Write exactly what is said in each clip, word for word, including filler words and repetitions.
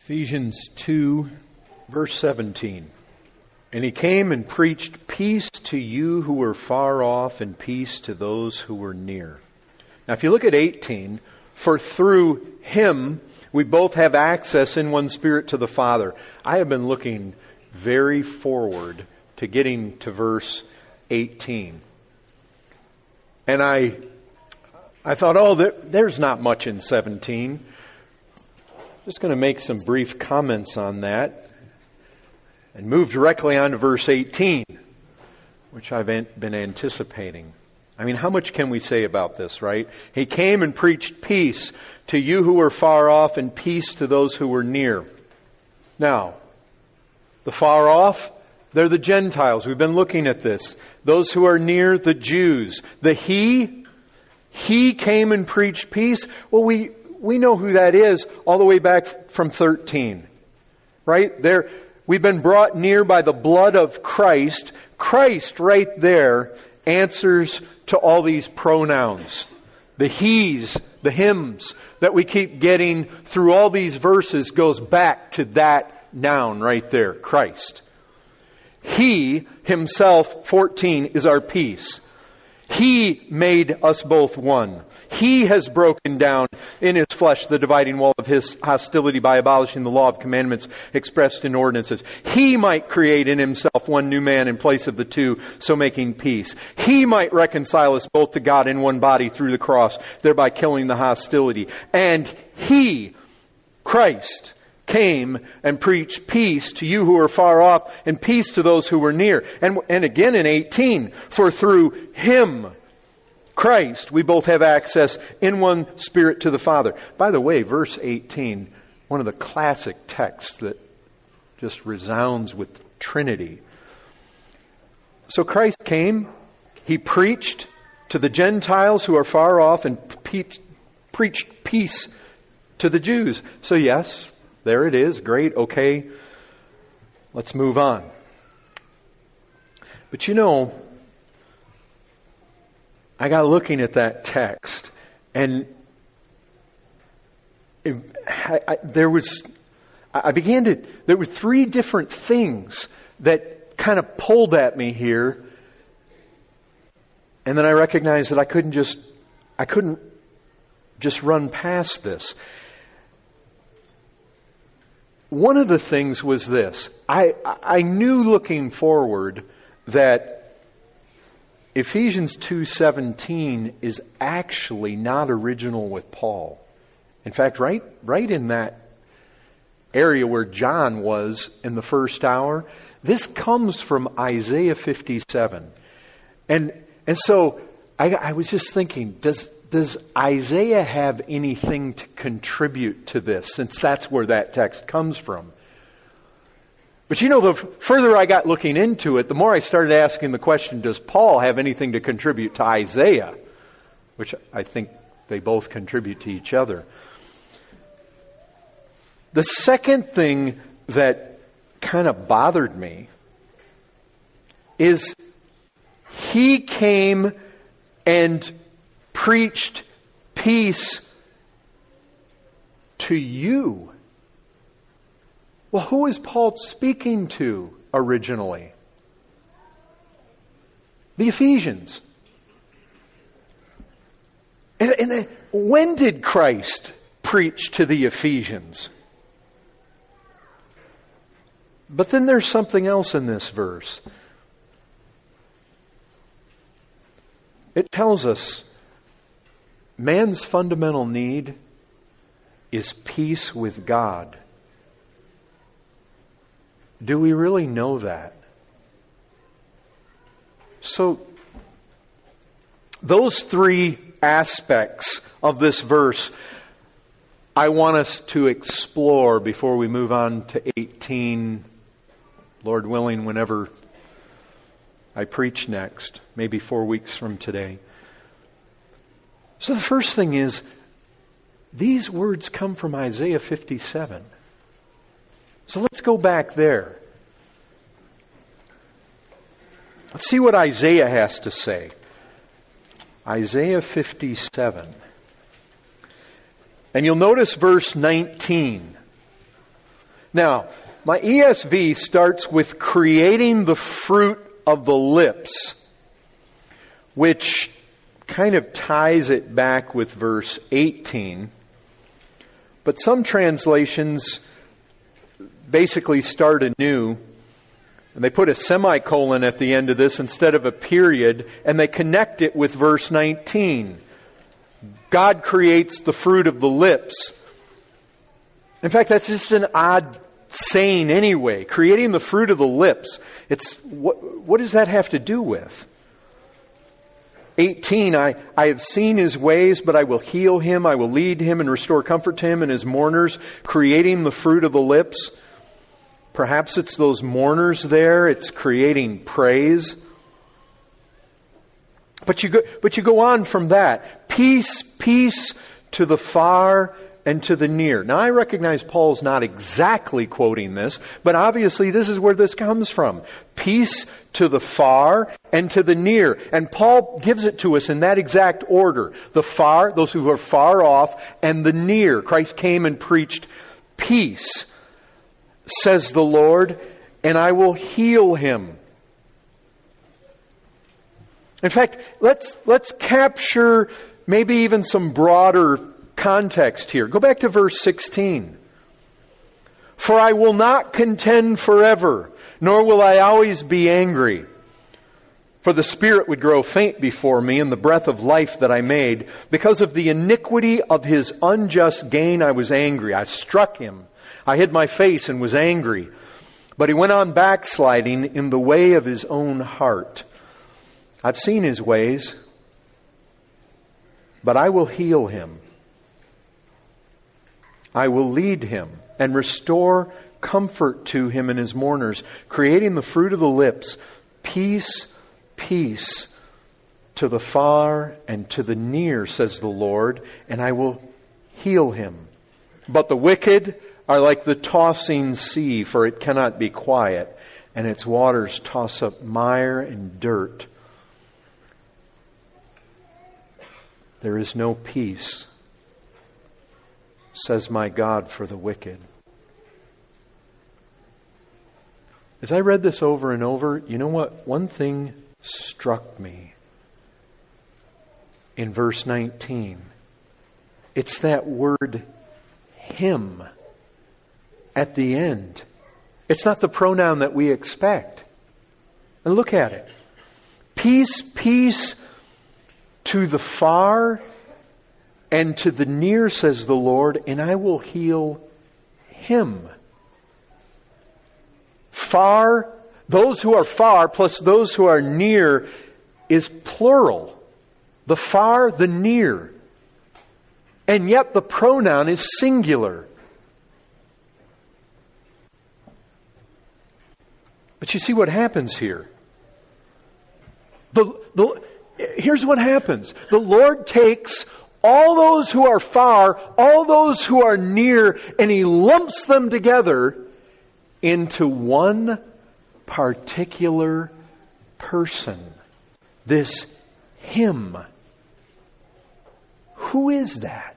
Ephesians two, verse seventeen. And he came and preached peace to you who were far off and peace to those who were near. Now if you look at eighteen, for through him we both have access in one Spirit to the Father. I have been looking very forward to getting to verse eighteen. And I I thought, oh, there, there's not much in seventeen. Just going to make some brief comments on that and move directly on to verse eighteen, which I've been anticipating. I mean, how much can we say about this, right? He came and preached peace to you who were far off and peace to those who were near. Now, the far off, they're the Gentiles. We've been looking at this. Those who are near, the Jews. The He, He came and preached peace. Well, we we know who that is all the way back from thirteen. Right? There, we've been brought near by the blood of Christ. Christ right there answers to all these pronouns. The He's, the Hims that we keep getting through all these verses goes back to that noun right there, Christ. He himself, fourteen, is our peace. He made us both one. He has broken down in His flesh the dividing wall of His hostility by abolishing the law of commandments expressed in ordinances. He might create in Himself one new man in place of the two, so making peace. He might reconcile us both to God in one body through the cross, thereby killing the hostility. And He, Christ, came and preached peace to you who are far off and peace to those who were near. And, and again in eighteen, for through Him, Christ, we both have access in one Spirit to the Father. By the way, verse eighteen, one of the classic texts that just resounds with the Trinity. So Christ came, He preached to the Gentiles who are far off and pe- preached peace to the Jews. So yes, there it is. Great. Okay. Let's move on. But you know, I got looking at that text, and it, I, I, there was, I began to, there were three different things that kind of pulled at me here, and then I recognized that I couldn't just, I couldn't just run past this. One of the things was this. I, I knew looking forward that Ephesians two seventeen is actually not original with Paul. In fact, right, right in that area where John was in the first hour, this comes from Isaiah fifty-seven. And and so I, I was just thinking, does Does Isaiah have anything to contribute to this, since that's where that text comes from? But you know, the further I got looking into it, the more I started asking the question, does Paul have anything to contribute to Isaiah? Which I think they both contribute to each other. The second thing that kind of bothered me is he came and preached peace to you. Well, who is Paul speaking to originally? The Ephesians. And, and when did Christ preach to the Ephesians? But then there's something else in this verse. It tells us man's fundamental need is peace with God. Do we really know that? So, those three aspects of this verse I want us to explore before we move on to eighteen, Lord willing, whenever I preach next, maybe four weeks from today. So the first thing is, these words come from Isaiah fifty-seven. So let's go back there. Let's see what Isaiah has to say. Isaiah fifty-seven. And you'll notice verse nineteen. Now, my E S V starts with creating the fruit of the lips, which kind of ties it back with verse eighteen. But some translations basically start anew, and they put a semicolon at the end of this instead of a period, and they connect it with verse nineteen. God creates the fruit of the lips. In fact, that's just an odd saying anyway. Creating the fruit of the lips. It's what, what does that have to do with? eighteen, I, I have seen his ways, but I will heal him. I will lead him and restore comfort to him and his mourners. Creating the fruit of the lips. Perhaps it's those mourners there. It's creating praise. But you go, but you go on from that. Peace, peace to the far and to the near. Now I recognize Paul's not exactly quoting this, but obviously this is where this comes from. Peace to the far and to the near. And Paul gives it to us in that exact order. The far, those who are far off, and the near. Christ came and preached peace, says the Lord, and I will heal him. In fact, let's let's capture maybe even some broader context here. Go back to verse sixteen. For I will not contend forever, nor will I always be angry. For the spirit would grow faint before me, and the breath of life that I made. Because of the iniquity of his unjust gain, I was angry. I struck him. I hid my face and was angry. But he went on backsliding in the way of his own heart. I've seen his ways, but I will heal him. I will lead him and restore comfort to him and his mourners, creating the fruit of the lips, peace, peace to the far and to the near, says the Lord, and I will heal him. But the wicked are like the tossing sea, for it cannot be quiet, and its waters toss up mire and dirt. There is no peace, says my God, for the wicked. As I read this over and over, you know what? One thing struck me in verse nineteen. It's that word him at the end. It's not the pronoun that we expect. And look at it. Peace, peace to the far and to the near, says the Lord, and I will heal him. Far, those who are far plus those who are near is plural. The far, the near. And yet the pronoun is singular. But you see what happens here. The, the, here's what happens. The Lord takes all those who are far, all those who are near, and He lumps them together into one particular person. This Him. Who is that?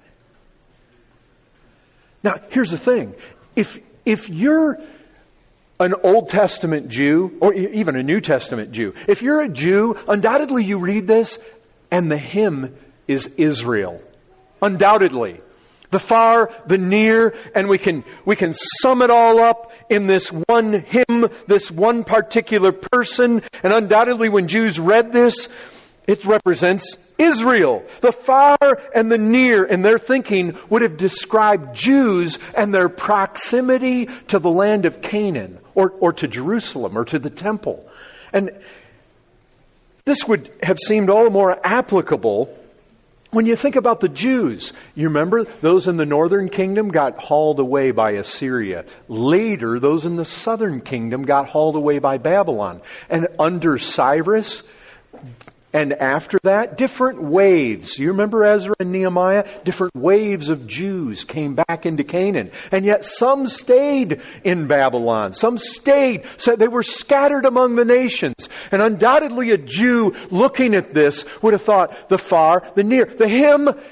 Now, here's the thing. If, if you're an Old Testament Jew, or even a New Testament Jew, if you're a Jew, undoubtedly you read this, and the Him is Israel. Undoubtedly. The far, the near, and we can, we can sum it all up in this one Him, this one particular person. And undoubtedly when Jews read this, it represents Israel. The far and the near in their thinking would have described Jews and their proximity to the land of Canaan, or, or to Jerusalem, or to the temple. And this would have seemed all the more applicable when you think about the Jews. You remember those in the northern kingdom got hauled away by Assyria. Later, those in the southern kingdom got hauled away by Babylon. And under Cyrus, and after that, different waves. You remember Ezra and Nehemiah? Different waves of Jews came back into Canaan. And yet some stayed in Babylon. Some stayed. So they were scattered among the nations. And undoubtedly a Jew looking at this would have thought the far, the near. The Him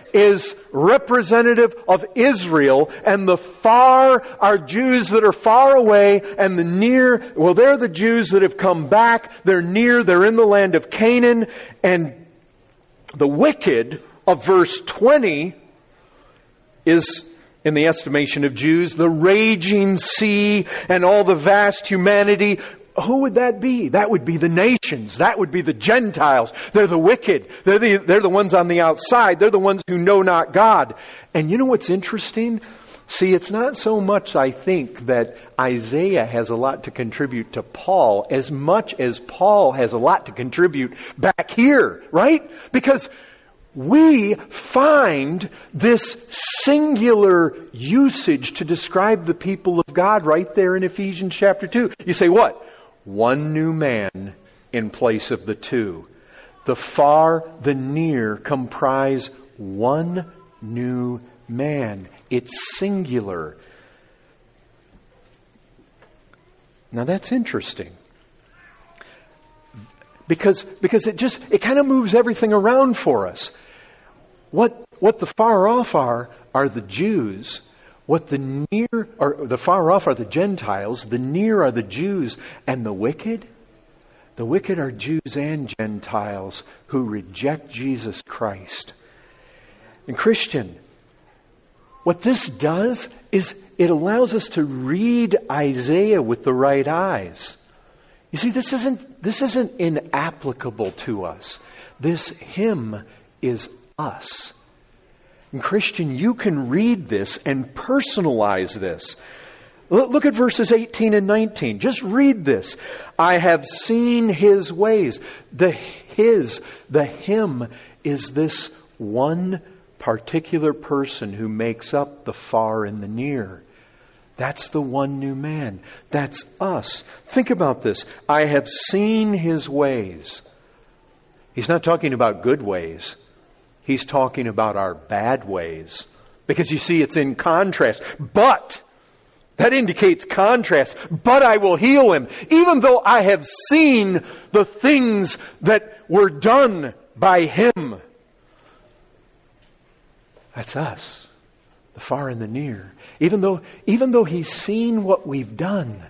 is representative of Israel, and the far are Jews that are far away, and the near, well, they're the Jews that have come back. They're near, they're in the land of Canaan, and the wicked of verse twenty is, in the estimation of Jews, the raging sea and all the vast humanity. Who would that be? That would be the nations. That would be the Gentiles. They're the wicked. They're the, they're the ones on the outside. They're the ones who know not God. And you know what's interesting? See, it's not so much, I think, that Isaiah has a lot to contribute to Paul as much as Paul has a lot to contribute back here, right? Because we find this singular usage to describe the people of God right there in Ephesians chapter two. You say, what? One new man in place of the two. The far, the near comprise one new man. It's singular. Now that's interesting. Because, because it just, it kind of moves everything around for us. What, what the far off are, are the Jews. What the near, or the far off are the Gentiles. The near are the Jews. And the wicked? The wicked are Jews and Gentiles who reject Jesus Christ. And Christian, what this does is it allows us to read Isaiah with the right eyes. You see, this isn't, this isn't inapplicable to us. This hymn is us. And Christian, you can read this and personalize this. Look at verses eighteen and nineteen. Just read this. I have seen His ways. The His, the Him, is this one particular person who makes up the far and the near. That's the one new man. That's us. Think about this. I have seen His ways. He's not talking about good ways. He's talking about our bad ways. Because you see, it's in contrast. But, that indicates contrast. But I will heal him. Even though I have seen the things that were done by him. That's us. The far and the near. Even though, even though he's seen what we've done,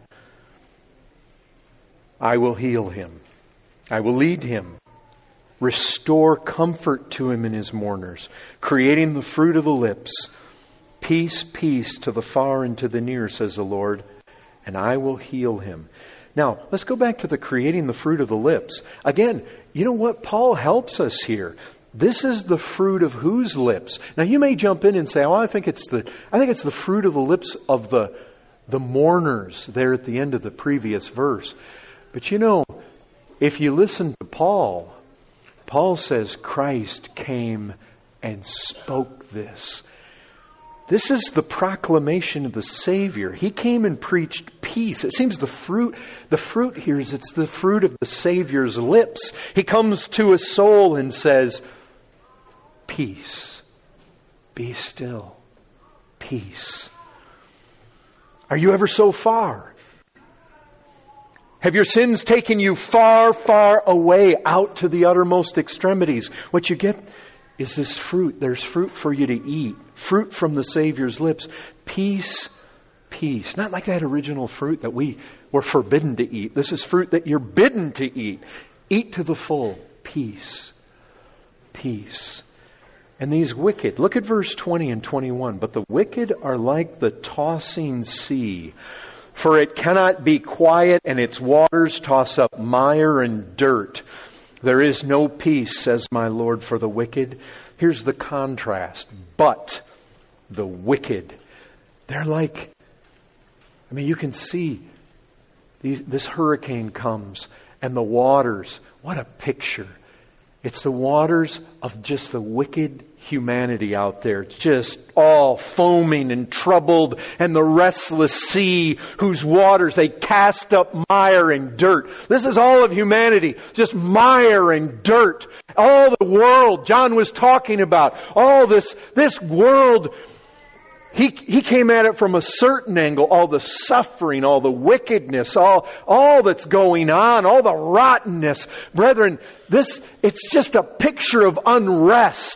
I will heal him. I will lead him. Restore comfort to him in his mourners, creating the fruit of the lips. Peace, peace to the far and to the near, says the Lord, and I will heal him. Now, let's go back to the creating the fruit of the lips. Again, you know what? Paul helps us here. This is the fruit of whose lips? Now you may jump in and say, "Oh, I think it's the I think it's the fruit of the lips of the the mourners," there at the end of the previous verse. But you know, if you listen to Paul, Paul says Christ came and spoke this. This is the proclamation of the Savior. He came and preached peace. It seems the fruit, the fruit here is it's the fruit of the Savior's lips. He comes to a soul and says, peace, be still, peace. Are you ever so far? Have your sins taken you far, far away out to the uttermost extremities? What you get is this fruit. There's fruit for you to eat. Fruit from the Savior's lips. Peace, peace. Not like that original fruit that we were forbidden to eat. This is fruit that you're bidden to eat. Eat to the full. Peace, peace. And these wicked, look at verse twenty and twenty-one. But the wicked are like the tossing sea, for it cannot be quiet, and its waters toss up mire and dirt. There is no peace, says my Lord, for the wicked. Here's the contrast. But the wicked, they're like, I mean, you can see these, this hurricane comes and the waters. What a picture. It's the waters of just the wicked humanity out there. It's just all foaming and troubled, and the restless sea whose waters, they cast up mire and dirt. This is all of humanity. Just mire and dirt. All the world John was talking about. All this, this world, He, he came at it from a certain angle. All the suffering, all the wickedness, all, all that's going on, all the rottenness. Brethren, this, it's just a picture of unrest.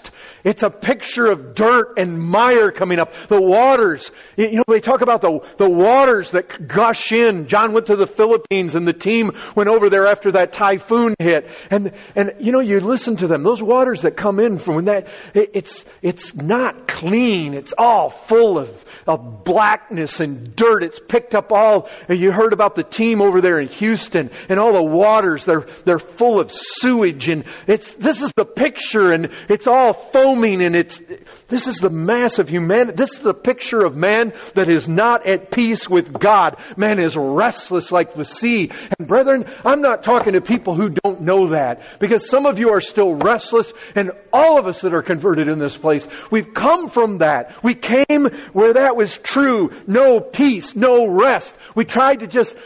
It's a picture of dirt and mire coming up. The waters, you know, they talk about the, the waters that gush in. John went to the Philippines and the team went over there after that typhoon hit. And, and you know, you listen to them. Those waters that come in from when that, it, it's, it's not clean. It's all full of, of blackness and dirt. It's picked up all, you heard about the team over there in Houston and all the waters. They're, they're full of sewage and it's, this is the picture and it's all foaming and it's, this is the mass of humanity. This is the picture of man that is not at peace with God. Man is restless like the sea. And brethren, I'm not talking to people who don't know that, because some of you are still restless, and all of us that are converted in this place, we've come from that. We came where that was true. No peace, no rest. We tried to just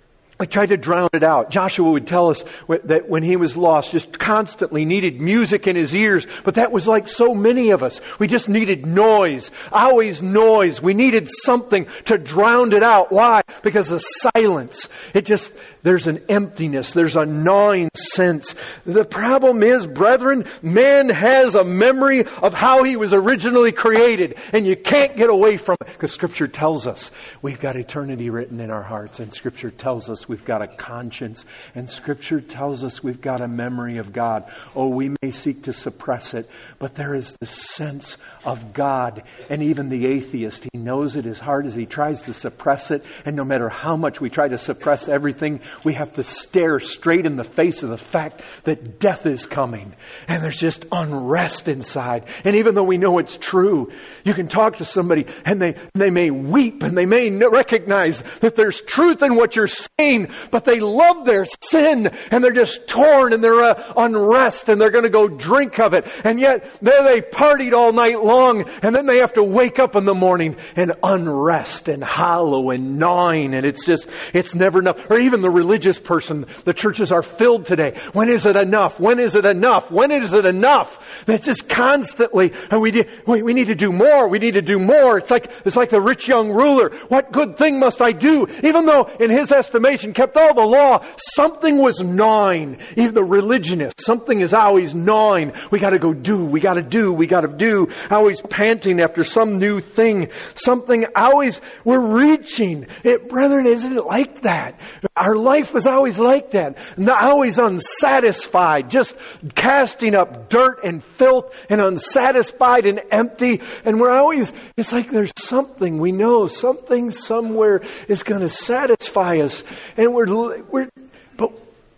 I tried to drown it out. Joshua would tell us that when he was lost, just constantly needed music in his ears. But that was like so many of us. We just needed noise. Always noise. We needed something to drown it out. Why? Because of silence. It just, there's an emptiness. There's a gnawing sense. The problem is, brethren, man has a memory of how he was originally created. And you can't get away from it. Because Scripture tells us we've got eternity written in our hearts. And Scripture tells us we've got a conscience, and Scripture tells us we've got a memory of God. Oh, we may seek to suppress it, but there is this sense of God. And even the atheist, he knows it as hard as he tries to suppress it. And no matter how much we try to suppress everything, we have to stare straight in the face of the fact that death is coming. And there's just unrest inside. And even though we know it's true, you can talk to somebody and they, they may weep and they may recognize that there's truth in what you're saying, but they love their sin and they're just torn and they're uh, unrest and they're going to go drink of it. And yet there they partied all night long and then they have to wake up in the morning and unrest and hollow and gnawing, and it's just, it's never enough. Or even the religious person, the churches are filled today. When is it enough? When is it enough? When is it enough? It's just constantly, and we, we, we need to do more. We need to do more. It's like, it's like the rich young ruler. What good thing must I do? Even though in his estimation kept all the law, something was gnawing. Even the religionist, something is always gnawing. We got to go do, we got to do, we got to do. Always panting after some new thing. Something always, we're reaching. It, brethren, isn't it like that? Our life was always like that. Not always unsatisfied. Just casting up dirt and filth and unsatisfied and empty. And we're always, it's like there's something we know, something somewhere is going to satisfy us. And we're, we're, but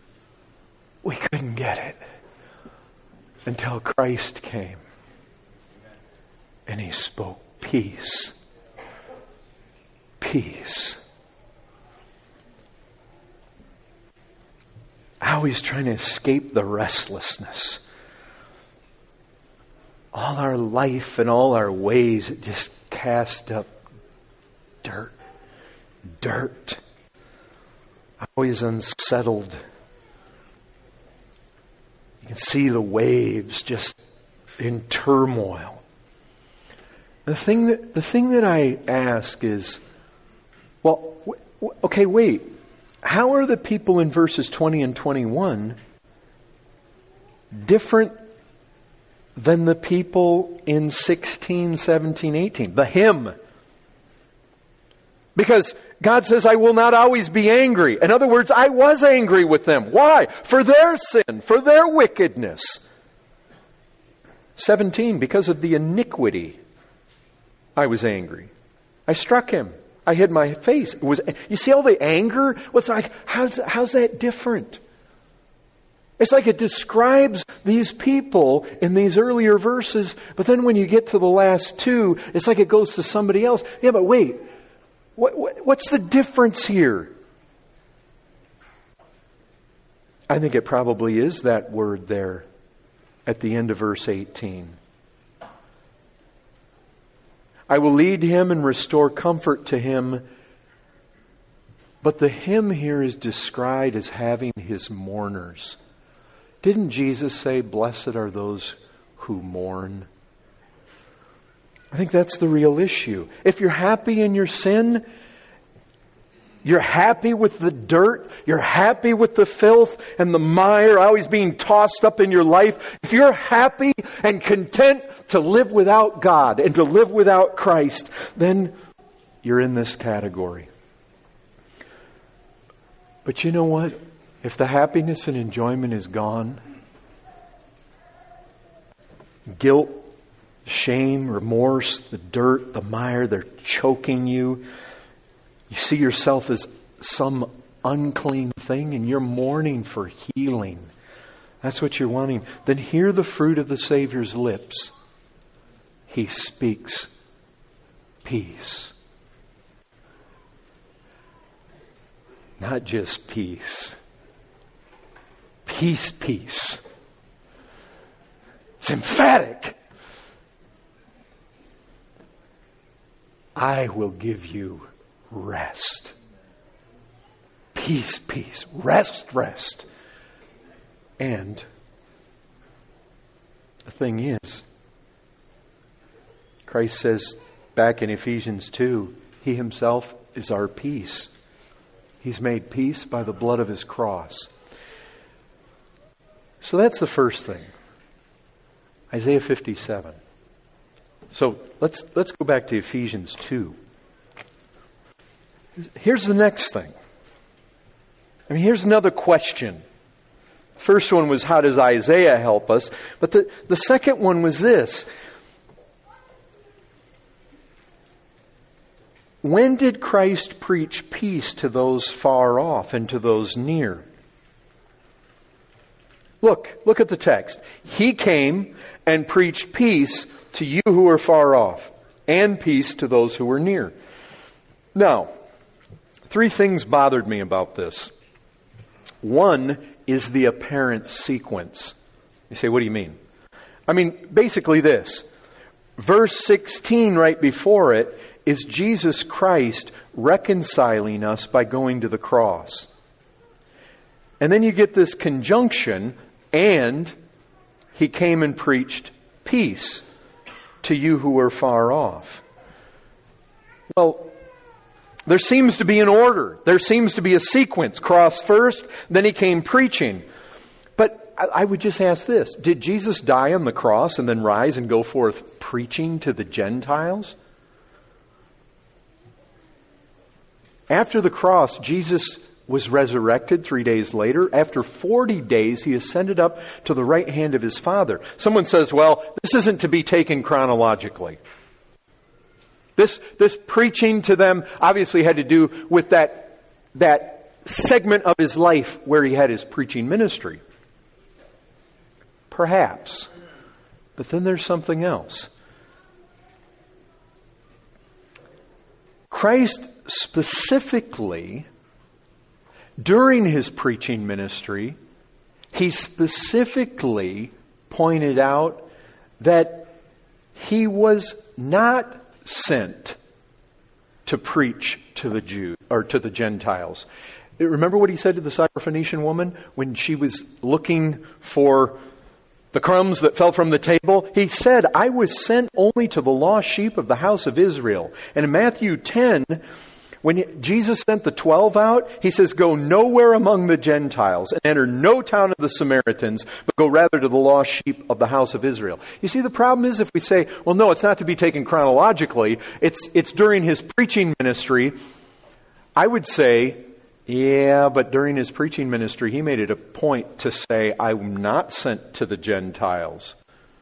we couldn't get it until Christ came. And He spoke peace. Peace. Always trying to escape the restlessness. All our life and all our ways, it just cast up dirt. Dirt. Always unsettled. You can see the waves just in turmoil. The thing that, the thing that I ask is, well, w- okay, wait. How are the people in verses twenty and twenty-one different than the people in sixteen, seventeen, eighteen? The hymn. Because God says, I will not always be angry. In other words, I was angry with them. Why? For their sin, for their wickedness. seventeen, because of the iniquity, I was angry. I struck him. I hid my face. It was, you see all the anger? What's like? How's how's that different? It's like it describes these people in these earlier verses, but then when you get to the last two, it's like it goes to somebody else. Yeah, but wait, what, what what's the difference here? I think it probably is that word there at the end of verse eighteen. I will lead him and restore comfort to him. But the him here is described as having his mourners. Didn't Jesus say, blessed are those who mourn? I think that's the real issue. If you're happy in your sin, You're happy with the dirt. You're happy with the filth and the mire always being tossed up in your life. If you're happy and content to live without God and to live without Christ, then you're in this category. But you know what? If the happiness and enjoyment is gone, guilt, shame, remorse, the dirt, the mire, they're choking you. You see yourself as some unclean thing and you're mourning for healing. That's what you're wanting. Then hear the fruit of the Savior's lips. He speaks peace. Not just peace. Peace, peace. It's emphatic. I will give you rest. Peace, peace. Rest, rest. And the thing is, Christ says back in Ephesians two, He Himself is our peace. He's made peace by the blood of His cross. So that's the first thing. Isaiah fifty-seven. So let's let's go back to Ephesians two. Here's the next thing. I mean, here's another question. First one was, how does Isaiah help us? But the, the second one was this. When did Christ preach peace to those far off and to those near? Look, look at the text. He came and preached peace to you who are far off, and peace to those who were near. Now, three things bothered me about this. One is the apparent sequence. You say, what do you mean? I mean, basically this. Verse sixteen right before it is Jesus Christ reconciling us by going to the cross. And then you get this conjunction, and He came and preached peace to you who are far off. Well, there seems to be an order. There seems to be a sequence. Cross first, then He came preaching. But I would just ask this. Did Jesus die on the cross and then rise and go forth preaching to the Gentiles? After the cross, Jesus was resurrected three days later. After forty days, He ascended up to the right hand of His Father. Someone says, well, this isn't to be taken chronologically. This, this preaching to them obviously had to do with that, that segment of His life where He had His preaching ministry. Perhaps. But then there's something else. Christ specifically, during His preaching ministry, He specifically pointed out that He was not sent to preach to the Jews or to the Gentiles. Remember what He said to the Syrophoenician woman when she was looking for the crumbs that fell from the table? He said, I was sent only to the lost sheep of the house of Israel. And in Matthew ten, when Jesus sent the twelve out, He says, go nowhere among the Gentiles and enter no town of the Samaritans, but go rather to the lost sheep of the house of Israel. You see, the problem is if we say, well, no, it's not to be taken chronologically. It's, it's during His preaching ministry. I would say, yeah, but during His preaching ministry, He made it a point to say, I'm not sent to the Gentiles.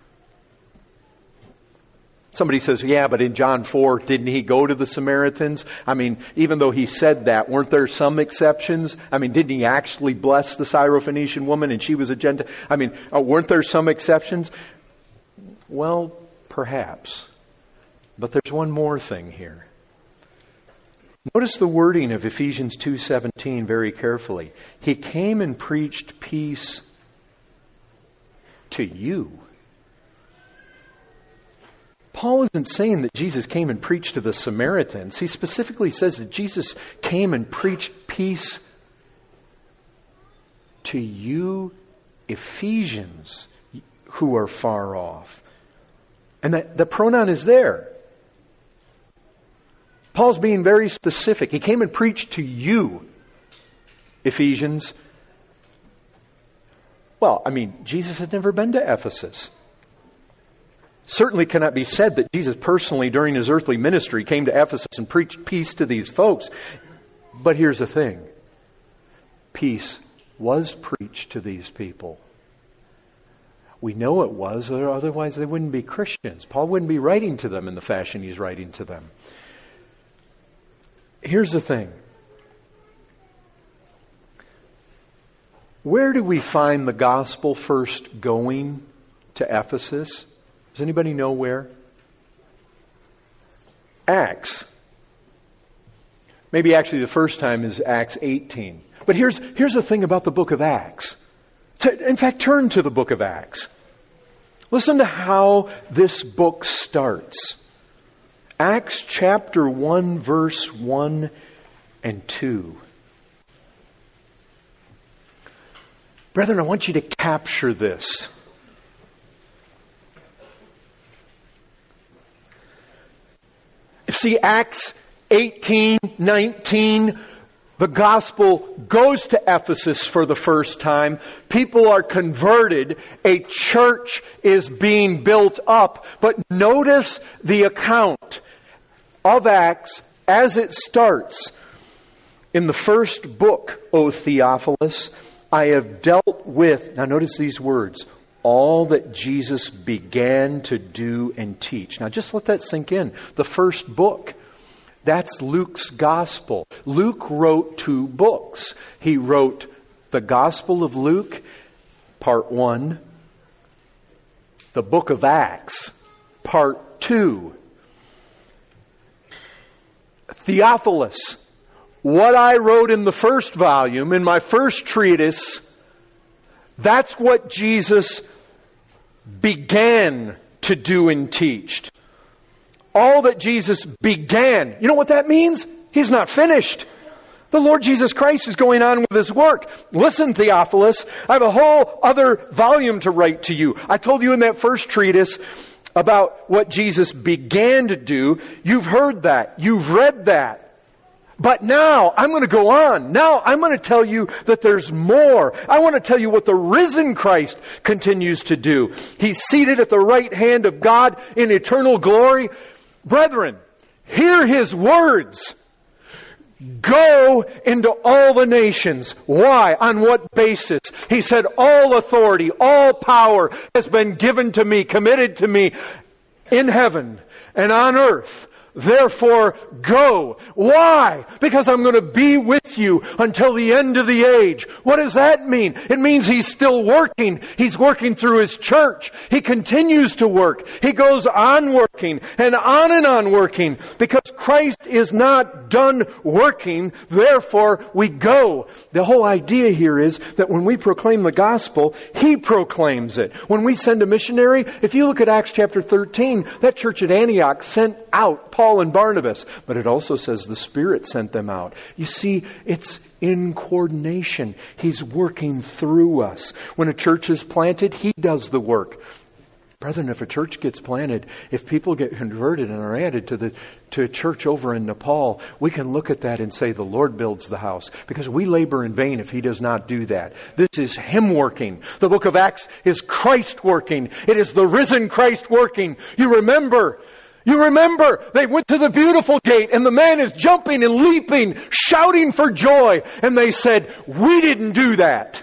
Somebody says, yeah, but in John four, didn't He go to the Samaritans? I mean, even though He said that, weren't there some exceptions? I mean, didn't He actually bless the Syrophoenician woman and she was a Gentile? I mean, uh, weren't there some exceptions? Well, perhaps. But there's one more thing here. Notice the wording of Ephesians two seventeen very carefully. He came and preached peace to you. Paul isn't saying that Jesus came and preached to the Samaritans. He specifically says that Jesus came and preached peace to you Ephesians who are far off. And that the pronoun is there. Paul's being very specific. He came and preached to you, Ephesians. Well, I mean, Jesus had never been to Ephesus. Certainly cannot be said that Jesus personally, during his earthly ministry, came to Ephesus and preached peace to these folks. But here's the thing. Peace was preached to these people. We know it was, or otherwise they wouldn't be Christians. Paul wouldn't be writing to them in the fashion he's writing to them. Here's the thing. Where do we find the gospel first going to Ephesus? Does anybody know where? Acts. Maybe actually the first time is Acts eighteen. But here's, here's the thing about the book of Acts. In fact, turn to the book of Acts. Listen to how this book starts. Acts chapter one, verse one and two. Brethren, I want you to capture this. See, Acts eighteen, nineteen, the gospel goes to Ephesus for the first time. People are converted. A church is being built up. But notice the account of Acts as it starts. In the first book, O Theophilus, I have dealt with, now notice these words, all that Jesus began to do and teach. Now just let that sink in. The first book, that's Luke's gospel. Luke wrote two books. He wrote the Gospel of Luke, part one, the book of Acts, part two. Theophilus, what I wrote in the first volume, in my first treatise, that's what Jesus began to do and teach. All that Jesus began. You know what that means? He's not finished. The Lord Jesus Christ is going on with His work. Listen, Theophilus, I have a whole other volume to write to you. I told you in that first treatise about what Jesus began to do. You've heard that. You've read that. But now, I'm going to go on. Now, I'm going to tell you that there's more. I want to tell you what the risen Christ continues to do. He's seated at the right hand of God in eternal glory. Brethren, hear His words. Go into all the nations. Why? On what basis? He said, all authority, all power has been given to me, committed to me in heaven and on earth. Therefore, go. Why? Because I'm going to be with you until the end of the age. What does that mean? It means He's still working. He's working through His church. He continues to work. He goes on working and on and on working because Christ is not done working. Therefore, we go. The whole idea here is that when we proclaim the gospel, He proclaims it. When we send a missionary, if you look at Acts chapter thirteen, that church at Antioch sent out Paul and Barnabas, but it also says the Spirit sent them out. You see, it's in coordination. He's working through us. When a church is planted, He does the work. Brethren, if a church gets planted, if people get converted and are added to the to a church over in Nepal, we can look at that and say the Lord builds the house, because we labor in vain if He does not do that. This is Him working. The book of Acts is Christ working. It is the risen Christ working. You remember You remember, they went to the beautiful gate and the man is jumping and leaping, shouting for joy. And they said, we didn't do that.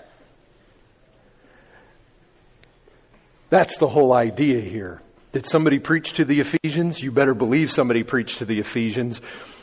That's the whole idea here. Did somebody preach to the Ephesians? You better believe somebody preached to the Ephesians.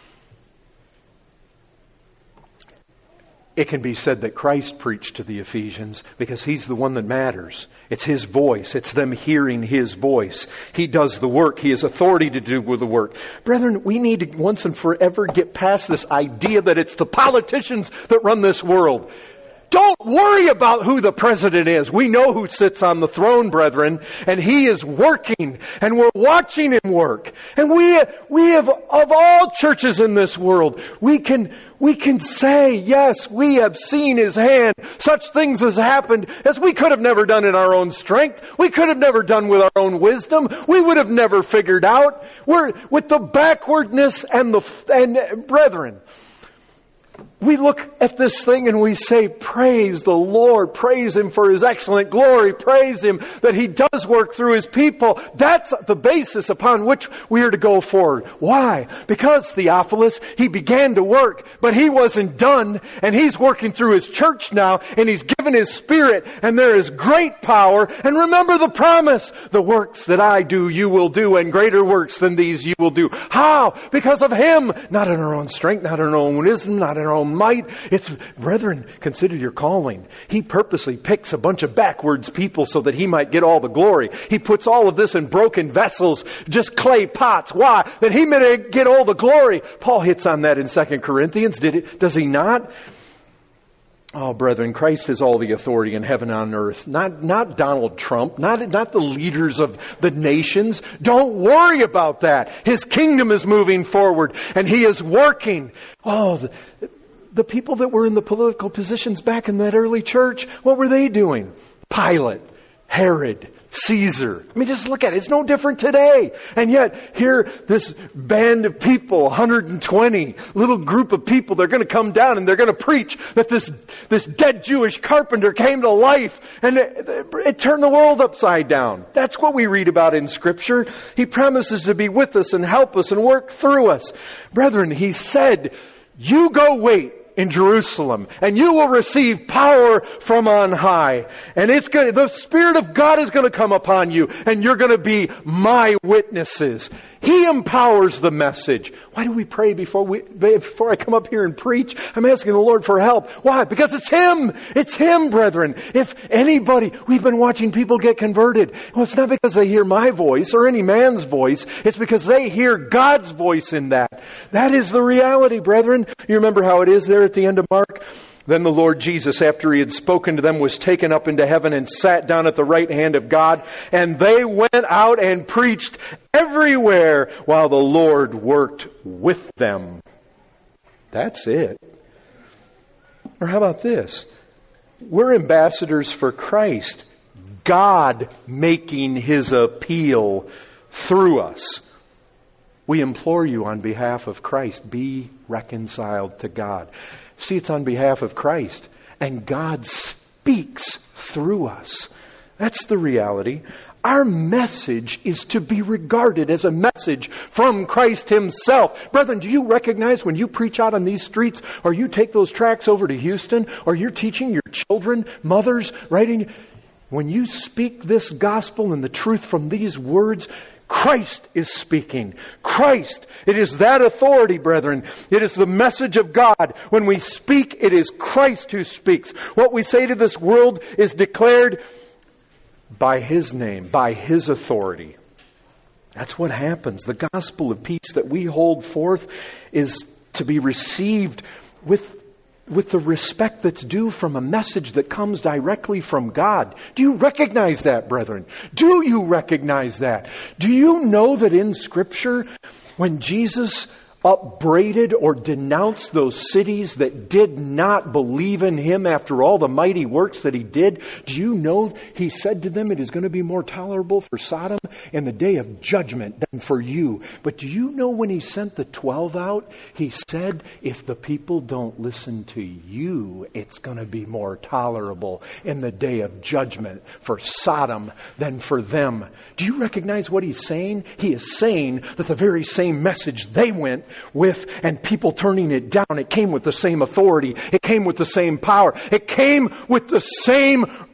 It can be said that Christ preached to the Ephesians because He's the one that matters. It's His voice. It's them hearing His voice. He does the work. He has authority to do with the work. Brethren, we need to once and forever get past this idea that it's the politicians that run this world. Don't worry about who the president is. We know who sits on the throne, brethren, and he is working, and we're watching him work. And we, we have, of all churches in this world, we can, we can say, yes, we have seen his hand. Such things has happened as we could have never done in our own strength. We could have never done with our own wisdom. We would have never figured out. We're, with the backwardness and the, and brethren, we look at this thing and we say, praise the Lord, praise Him for His excellent glory, praise Him that He does work through His people. That's the basis upon which we are to go forward. Why? Because Theophilus, he began to work, but he wasn't done, and he's working through his church now, and he's given his Spirit, and there is great power. And remember the promise, the works that I do, you will do, and greater works than these you will do. How? Because of Him, not in our own strength, not in our own wisdom, not in our own might. It's, brethren, consider your calling. He purposely picks a bunch of backwards people so that He might get all the glory. He puts all of this in broken vessels, just clay pots. Why? That He may get all the glory. Paul hits on that in Second Corinthians. Did it? Does he not? Oh, brethren, Christ has all the authority in heaven and on earth. Not, not Donald Trump, not, not the leaders of the nations. Don't worry about that. His kingdom is moving forward, and He is working. Oh, the, the people that were in the political positions back in that early church, what were they doing? Pilate, Herod, Caesar. I mean, just look at it. It's no different today. And yet, here, this band of people, one hundred twenty, little group of people, they're going to come down and they're going to preach that this, this dead Jewish carpenter came to life, and it, it turned the world upside down. That's what we read about in Scripture. He promises to be with us and help us and work through us. Brethren, He said, you go wait in Jerusalem, and you will receive power from on high. And it's going, the Spirit of God is going to come upon you, and you're going to be my witnesses. He empowers the message. Why do we pray before we, before I come up here and preach? I'm asking the Lord for help. Why? Because it's Him. It's Him, brethren. If anybody, we've been watching people get converted. Well, it's not because they hear my voice or any man's voice. It's because they hear God's voice in that. That is the reality, brethren. You remember how it is there at the end of Mark? Then the Lord Jesus, after He had spoken to them, was taken up into heaven and sat down at the right hand of God. And they went out and preached everywhere while the Lord worked with them. That's it. Or how about this? We're ambassadors for Christ. God making His appeal through us. We implore you on behalf of Christ, be reconciled to God. See, it's on behalf of Christ. And God speaks through us. That's the reality. Our message is to be regarded as a message from Christ Himself. Brethren, do you recognize when you preach out on these streets, or you take those tracts over to Houston, or you're teaching your children, mothers, writing, when you speak this gospel and the truth from these words, Christ is speaking. Christ. It is that authority, brethren. It is the message of God. When we speak, it is Christ who speaks. What we say to this world is declared by His name, by His authority. That's what happens. The gospel of peace that we hold forth is to be received with with the respect that's due from a message that comes directly from God. Do you recognize that, brethren? Do you recognize that? Do you know that in Scripture, when Jesus upbraided or denounced those cities that did not believe in Him after all the mighty works that He did, do you know He said to them, it is going to be more tolerable for Sodom in the day of judgment than for you. But do you know when He sent the twelve out, He said, if the people don't listen to you, it's going to be more tolerable in the day of judgment for Sodom than for them. Do you recognize what He's saying? He is saying that the very same message they went with, and people turning it down, it came with the same authority. It came with the same power. It came with the same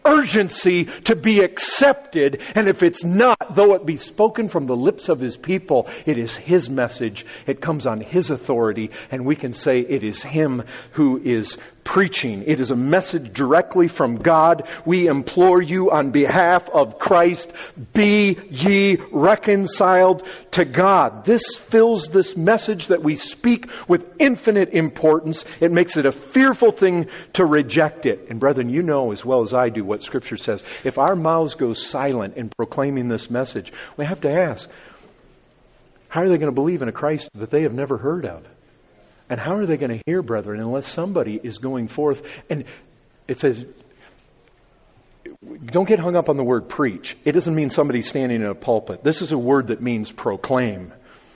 urgency to be accepted. And if it's not, though it be spoken from the lips of His people, it is His message. It comes on His authority, and we can say it is Him who is preaching. It is a message directly from God. We implore you on behalf of Christ, be ye reconciled to God. This fills this message that we speak with infinite importance. It makes it a fearful thing to reject it. And brethren, you know as well as I do what Scripture says. If our mouths go silent in proclaiming this message, we have to ask, how are they going to believe in a Christ that they have never heard of? And how are they going to hear, brethren, unless somebody is going forth? And it says, don't get hung up on the word preach. It doesn't mean somebody standing in a pulpit. This is a word that means proclaim.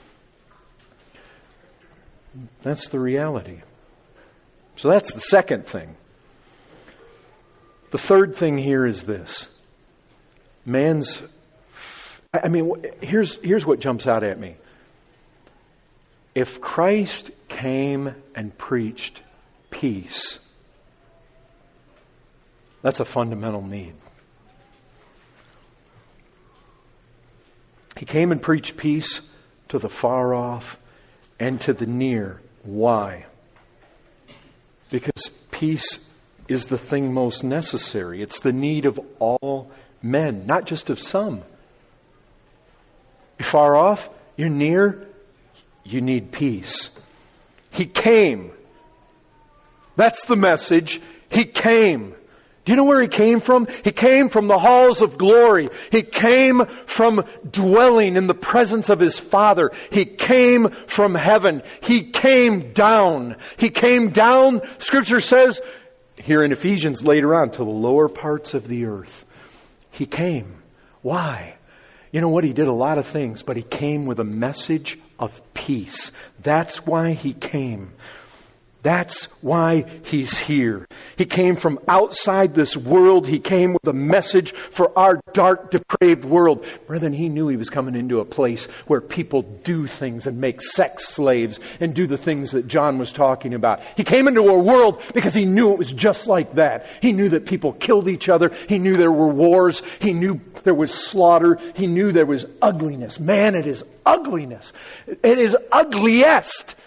That's the reality. So that's the second thing. The third thing here is this. Man's, I mean, here's, here's what jumps out at me. If Christ came and preached peace, that's a fundamental need. He came and preached peace to the far off and to the near. Why? Because peace is the thing most necessary. It's the need of all men, not just of some. You're far off, you're near, you need peace. He came. That's the message. He came. Do you know where He came from? He came from the halls of glory. He came from dwelling in the presence of His Father. He came from heaven. He came down. He came down, Scripture says, here in Ephesians later on, to the lower parts of the earth. He came. Why? You know what? He did a lot of things, but He came with a message of peace. That's why He came. That's why He's here. He came from outside this world. He came with a message for our dark, depraved world. Brethren, He knew He was coming into a place where people do things and make sex slaves and do the things that John was talking about. He came into a world because He knew it was just like that. He knew that people killed each other. He knew there were wars. He knew there was slaughter. He knew there was ugliness. Man, it is ugliness. It is ugliest.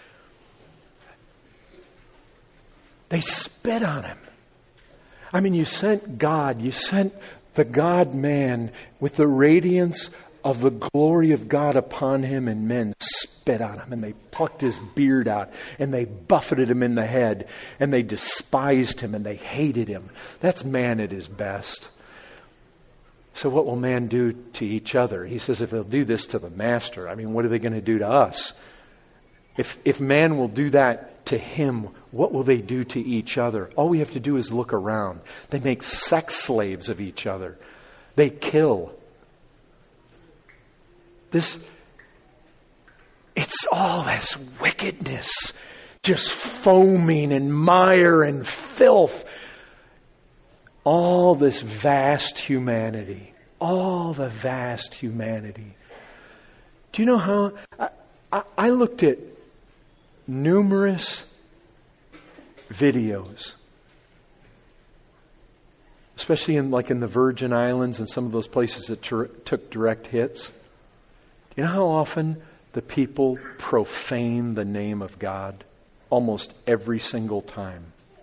They spit on Him. I mean, you sent God, you sent the God-man with the radiance of the glory of God upon Him, and men spit on Him, and they plucked His beard out, and they buffeted Him in the head, and they despised Him, and they hated Him. That's man at his best. So what will man do to each other? He says if they'll do this to the Master, I mean, what are they going to do to us? If if man will do that to Him, what will they do to each other? All we have to do is look around. They make sex slaves of each other. They kill. This, it's all this wickedness, just foaming and mire and filth. All this vast humanity. All the vast humanity. Do you know how... I, I, I looked at numerous videos, especially in like in the Virgin Islands and some of those places that ter- took direct hits. Do you know how often the people profane the name of God? Almost every single time.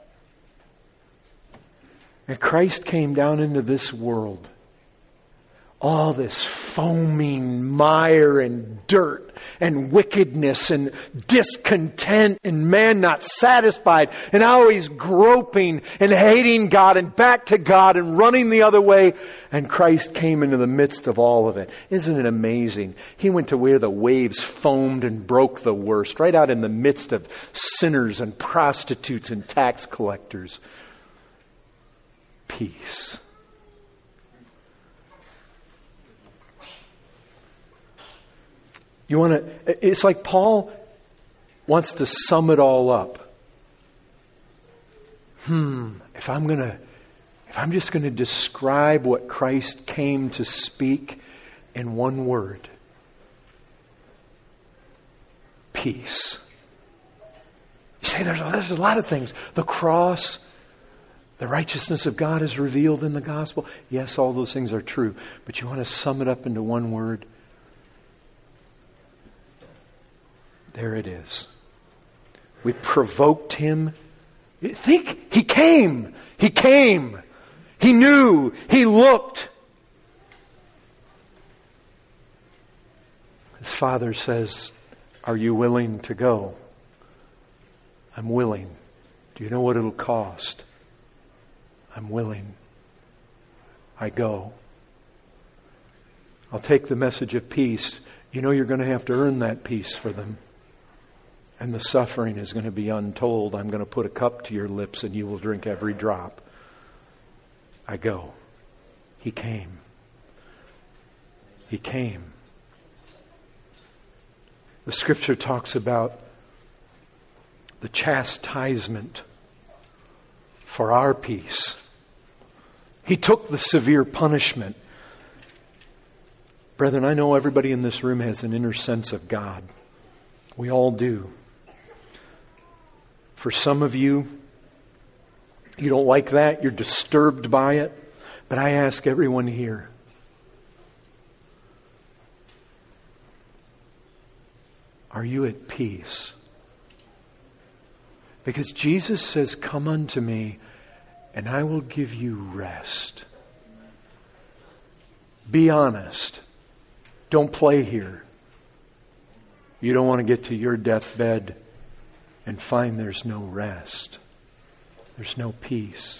And Christ came down into this world. All this foaming mire and dirt and wickedness and discontent and man not satisfied and always groping and hating God and back to God and running the other way. And Christ came into the midst of all of it. Isn't it amazing? He went to where the waves foamed and broke the worst, right out in the midst of sinners and prostitutes and tax collectors. Peace. You want to, it's like Paul wants to sum it all up. Hmm, if I'm going to, if I'm just going to describe what Christ came to speak in one word, peace. You say there's, there's a lot of things. The cross, The righteousness of God is revealed in the gospel. Yes, all those things are true. But you want to sum it up into one word? There it is. We provoked Him. Think, He came. He came. He knew. He looked. His Father says, are you willing to go? I'm willing. Do you know what it'll cost? I'm willing. I go. I'll take the message of peace. You know you're going to have to earn that peace for them. And the suffering is going to be untold. I'm going to put a cup to your lips and you will drink every drop. I go. He came. He came. The Scripture talks about the chastisement for our peace. He took the severe punishment. Brethren, I know everybody in this room has an inner sense of God. We all do. For some of you, you don't like that. You're disturbed by it. But I ask everyone here, are you at peace? Because Jesus says, come unto me, and I will give you rest. Be honest. Don't play here. You don't want to get to your deathbed and find there's no rest. There's no peace.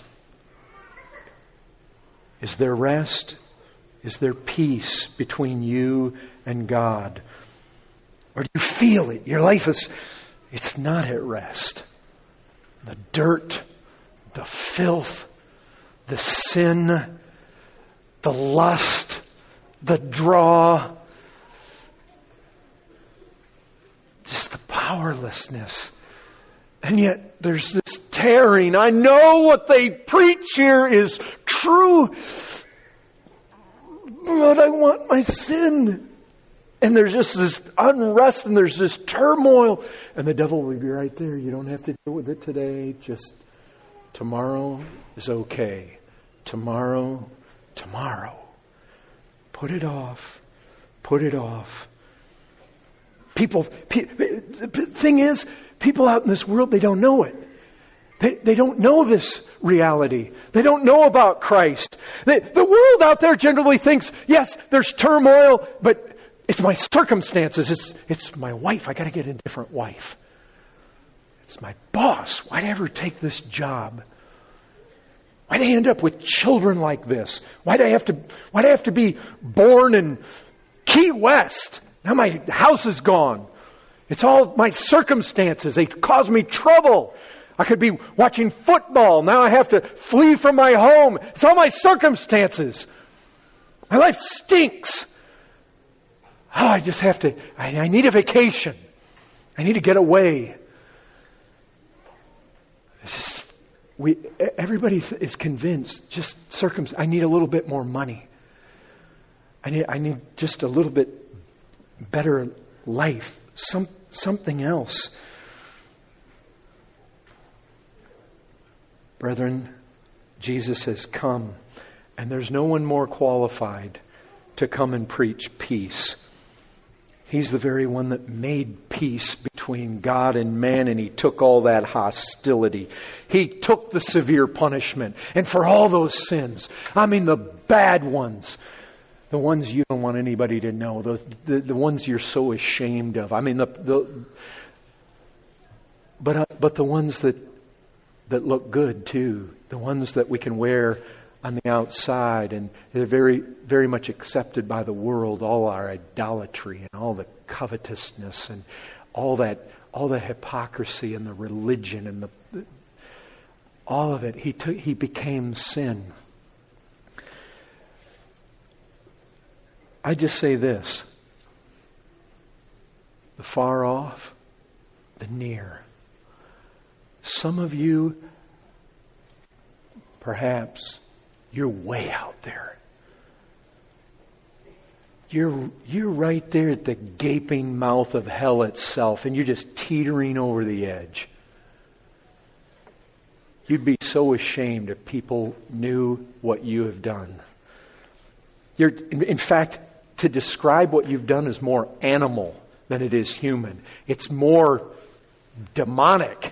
Is there rest? Is there peace between you and God? Or do you feel it? Your life is, it's not at rest. The dirt, the filth, the sin, the lust, the draw, just the powerlessness. And yet there's this tearing. I know what they preach here is true, but I want my sin. And there's just this unrest and there's this turmoil. And the devil will be right there. You don't have to deal with it today. Just tomorrow is okay. Tomorrow, tomorrow. Put it off. Put it off. People, pe- the thing is, people out in this world, they don't know it. They, they don't know this reality. They don't know about Christ. They, the world out there generally thinks, yes, there's turmoil, but it's my circumstances. It's, it's my wife. I got to get a different wife. It's my boss. Why'd I ever take this job? Why'd I end up with children like this? Why'd I have to, why'd I have to be born in Key West? Now my house is gone. It's all my circumstances. They cause me trouble. I could be watching football. Now I have to flee from my home. It's all my circumstances. My life stinks. Oh, I just have to, I, I need a vacation. I need to get away. It's just, we, everybody is convinced, just circum, I need a little bit more money. I need, I need just a little bit better life. Some, something else. Brethren, Jesus has come, and there's no one more qualified to come and preach peace. He's the very one that made peace between God and man, and He took all that hostility. He took the severe punishment. And for all those sins, I mean the bad ones, the ones you don't want anybody to know, the, the, the ones you're so ashamed of. I mean, the, the but uh, but the ones that that look good too, the ones that we can wear on the outside, and they're very, very much accepted by the world. All our idolatry and all the covetousness and all that, all the hypocrisy and the religion and the, all of it. He took, he became sin. I just say this: the far off, the near. Some of you, perhaps, you're way out there. You're, you're right there at the gaping mouth of hell itself, and you're just teetering over the edge. You'd be so so ashamed if people knew what you have done. You're, in fact, to describe what you've done is more animal than it is human. It's more demonic.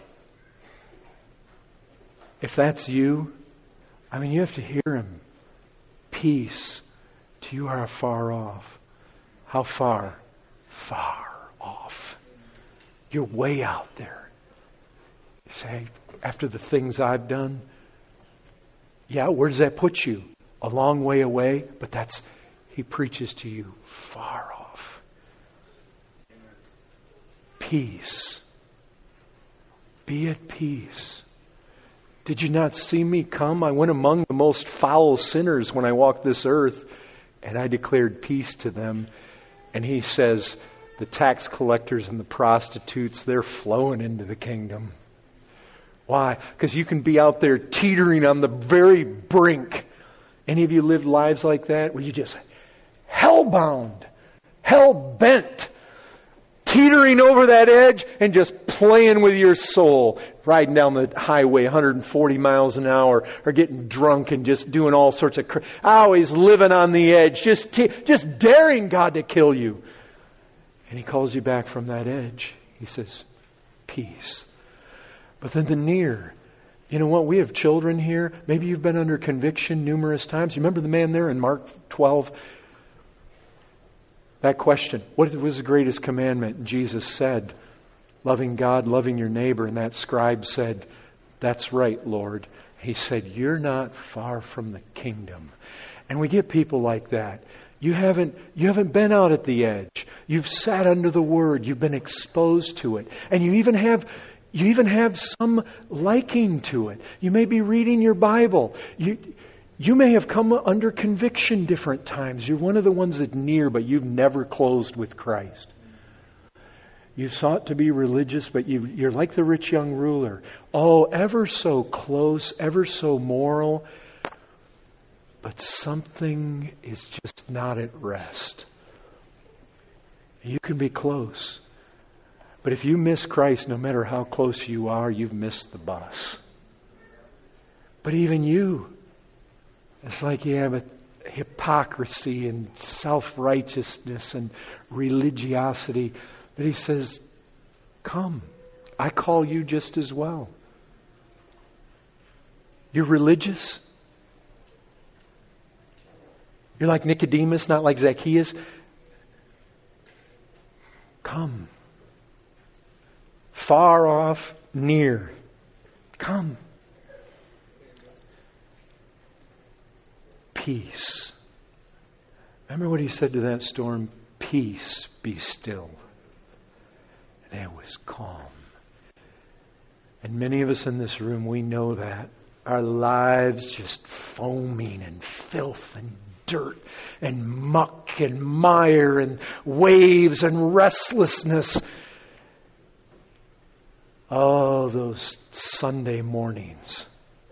If that's you, I mean, you have to hear Him. Peace to you are afar off. How far? Far off. You're way out there. You say, after the things I've done, yeah, where does that put you? A long way away, but that's, He preaches to you far off. Peace. Be at peace. Did you not see me come? I went among the most foul sinners when I walked this earth, and I declared peace to them. And He says, the tax collectors and the prostitutes, they're flowing into the kingdom. Why? Because you can be out there teetering on the very brink. Any of you lived lives like that where you just hellbound, hell-bent, teetering over that edge and just playing with your soul, riding down the highway one hundred forty miles an hour, or getting drunk and just doing all sorts of cr- always living on the edge, just te- just daring God to kill you. And He calls you back from that edge. He says, peace. But then the near. You know what? We have children here. Maybe you've been under conviction numerous times. You remember the man there in Mark twelve? That question, what was the greatest commandment? And Jesus said, loving God, loving your neighbor. And that scribe said, that's right, Lord. He said, you're not far from the kingdom. And we get people like that. You haven't, you haven't been out at the edge. You've sat under the Word. You've been exposed to it. And you even have... You even have some liking to it. You may be reading your Bible. You, you may have come under conviction different times. You're one of the ones that's near, but you've never closed with Christ. You've sought to be religious, but you, you're like the rich young ruler. Oh, ever so close, ever so moral. But something is just not at rest. You can be close. But if you miss Christ, no matter how close you are, you've missed the bus. But even you, it's like you have a hypocrisy and self-righteousness and religiosity. But He says, come, I call you just as well. You're religious. You're like Nicodemus, not like Zacchaeus. Come. Far off, near. Come. Peace. Remember what He said to that storm? Peace, be still. And it was calm. And many of us in this room, we know that. Our lives just foaming and filth and dirt and muck and mire and waves and restlessness. Oh, those Sunday mornings.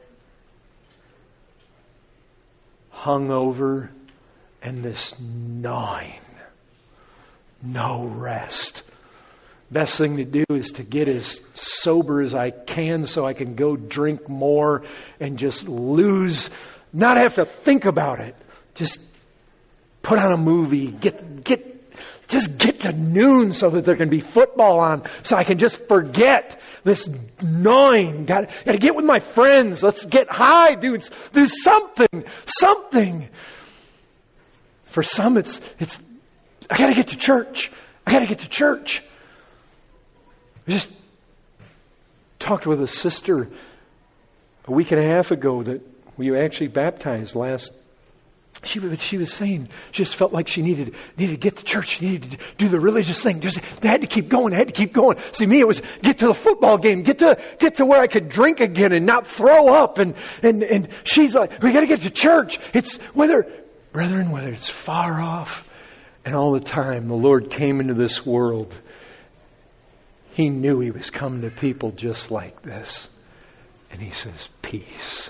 Hungover and this gnawing. No rest. Best thing to do is to get as sober as I can so I can go drink more and just lose, not have to think about it. Just put on a movie, get, get, just get to noon so that there can be football on so I can just forget this gnawing. Got, got to get with my friends. Let's get high, dudes. Do something, something. For some, it's, it's, I got to get to church. I got to get to church. I just talked with a sister a week and a half ago that we actually baptized last. She was, she was saying she just felt like she needed needed to get to church. She needed to do the religious thing. Just, they had to keep going. They had to keep going. See, me, it was get to the football game, get to get to where I could drink again and not throw up. And and and she's like, we got to get to church. It's whether, brethren, whether it's far off, and all the time the Lord came into this world. He knew He was coming to people just like this. And He says, peace.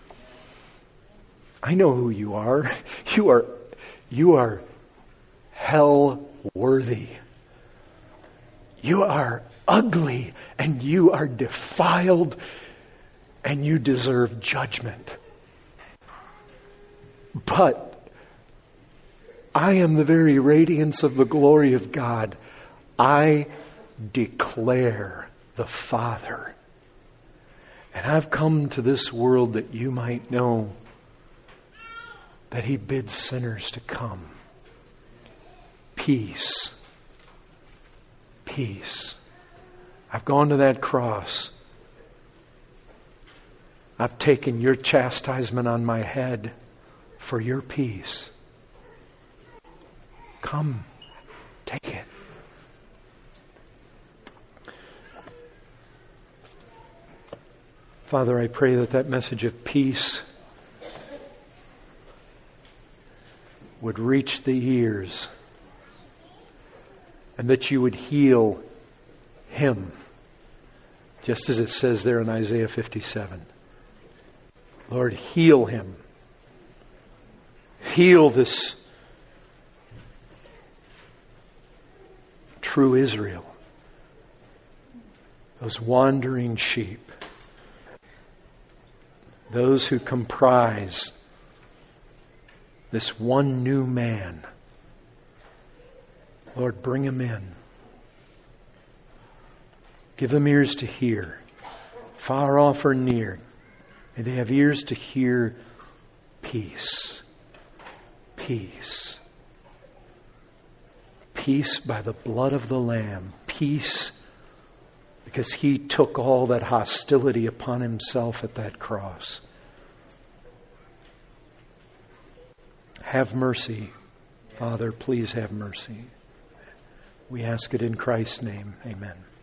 I know who you are. You are, you are hell worthy. You are ugly and you are defiled and you deserve judgment. But I am the very radiance of the glory of God. I declare the Father. And I've come to this world that you might know that He bids sinners to come. Peace. Peace. I've gone to that cross. I've taken your chastisement on my head for your peace. Come, take it. Father, I pray that that message of peace would reach the ears, and that you would heal him, just as it says there in Isaiah fifty-seven. Lord, heal him. Heal this true Israel, those wandering sheep, those who comprise this one new man. Lord, bring them in. Give them ears to hear, far off or near. May they have ears to hear peace. Peace. Peace by the blood of the Lamb. Peace because He took all that hostility upon Himself at that cross. Have mercy, Father, please have mercy. We ask it in Christ's name. Amen.